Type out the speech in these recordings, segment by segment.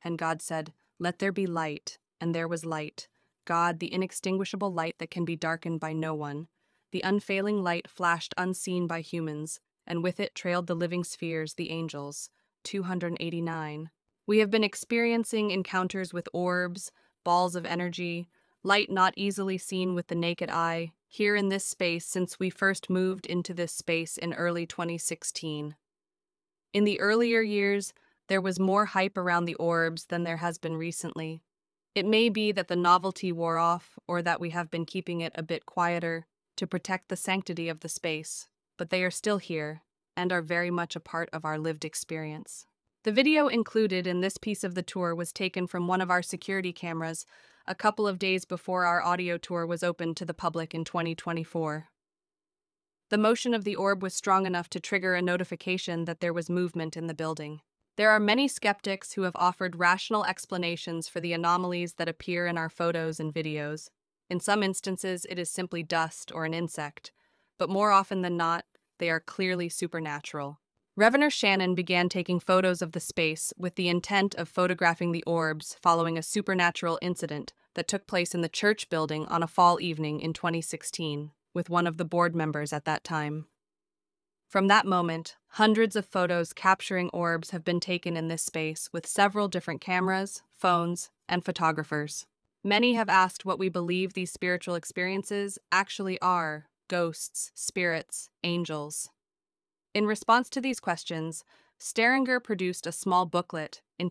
and God said, "Let there be light," and there was light. God, the inextinguishable light that can be darkened by no one. The unfailing light flashed unseen by humans, and with it trailed the living spheres, the angels. 289. We have been experiencing encounters with orbs, balls of energy, light not easily seen with the naked eye, here in this space since we first moved into this space in early 2016. In the earlier years, there was more hype around the orbs than there has been recently. It may be that the novelty wore off, or that we have been keeping it a bit quieter to protect the sanctity of the space, but they are still here and are very much a part of our lived experience. The video included in this piece of the tour was taken from one of our security cameras a couple of days before our audio tour was opened to the public in 2024. The motion of the orb was strong enough to trigger a notification that there was movement in the building. There are many skeptics who have offered rational explanations for the anomalies that appear in our photos and videos. In some instances, it is simply dust or an insect, but more often than not, they are clearly supernatural. Reverend Shannon began taking photos of the space with the intent of photographing the orbs following a supernatural incident that took place in the church building on a fall evening in 2016, with one of the board members at that time. From that moment, hundreds of photos capturing orbs have been taken in this space with several different cameras, phones, and photographers. Many have asked what we believe these spiritual experiences actually are: ghosts, spirits, angels. In response to these questions, Steringer produced a small booklet in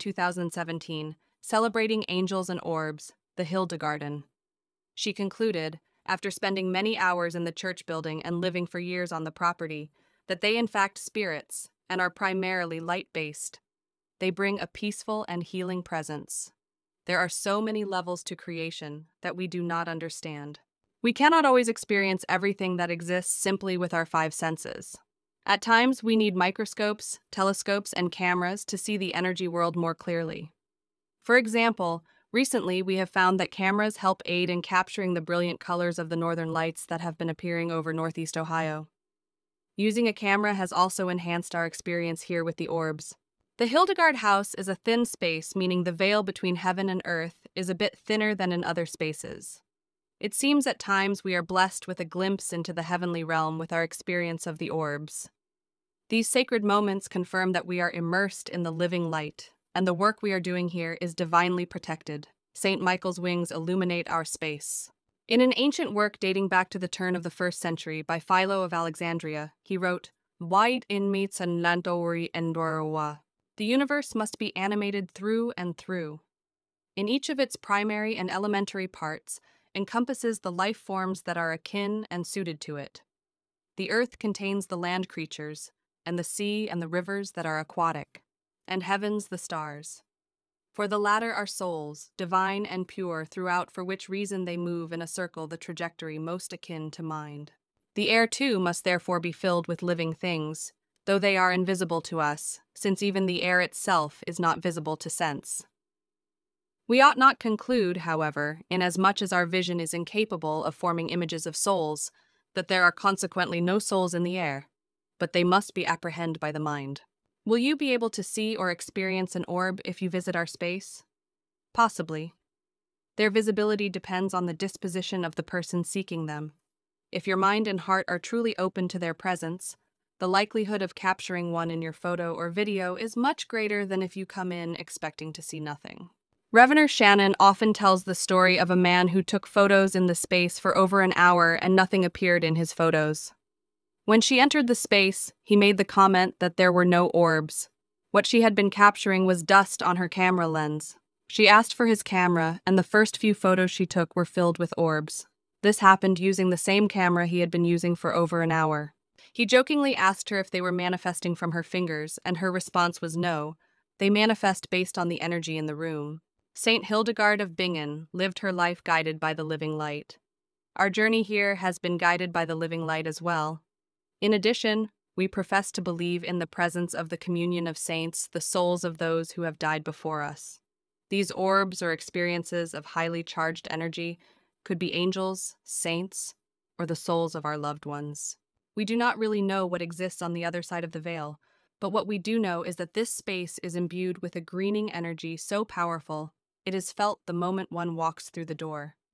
2017 celebrating angels and orbs, the Hildegarden. She concluded, after spending many hours in the church building and living for years on the property, that they in fact spirits and are primarily light-based. They bring a peaceful and healing presence. There are so many levels to creation that we do not understand. We cannot always experience everything that exists simply with our five senses. At times, we need microscopes, telescopes, and cameras to see the energy world more clearly. For example, recently we have found that cameras help aid in capturing the brilliant colors of the northern lights that have been appearing over Northeast Ohio. Using a camera has also enhanced our experience here with the orbs. The Hildegard house is a thin space, meaning the veil between heaven and earth is a bit thinner than in other spaces. It seems at times we are blessed with a glimpse into the heavenly realm with our experience of the orbs. These sacred moments confirm that we are immersed in the living light, and the work we are doing here is divinely protected. St. Michael's wings illuminate our space. In an ancient work dating back to the turn of the 1st century by Philo of Alexandria, he wrote, "Wide in meets and lantori endorowa." The universe must be animated through and through. In each of its primary and elementary parts encompasses the life forms that are akin and suited to it. The earth contains the land creatures, and the sea and the rivers that are aquatic, and heavens the stars. For the latter are souls, divine and pure throughout, for which reason they move in a circle the trajectory most akin to mind. The air, too, must therefore be filled with living things, though they are invisible to us, since even the air itself is not visible to sense. We ought not conclude, however, inasmuch as our vision is incapable of forming images of souls, that there are consequently no souls in the air, but they must be apprehended by the mind. Will you be able to see or experience an orb if you visit our space? Possibly. Their visibility depends on the disposition of the person seeking them. If your mind and heart are truly open to their presence, the likelihood of capturing one in your photo or video is much greater than if you come in expecting to see nothing. Reverend Shannon often tells the story of a man who took photos in the space for over an hour and nothing appeared in his photos. When she entered the space, he made the comment that there were no orbs. What she had been capturing was dust on her camera lens. She asked for his camera, and the first few photos she took were filled with orbs. This happened using the same camera he had been using for over an hour. He jokingly asked her if they were manifesting from her fingers, and her response was no. They manifest based on the energy in the room. Saint Hildegard of Bingen lived her life guided by the living light. Our journey here has been guided by the living light as well. In addition, we profess to believe in the presence of the communion of saints, the souls of those who have died before us. These orbs or experiences of highly charged energy could be angels, saints, or the souls of our loved ones. We do not really know what exists on the other side of the veil, But what we do know is that this space is imbued with a greening energy so powerful, it is felt the moment one walks through the door.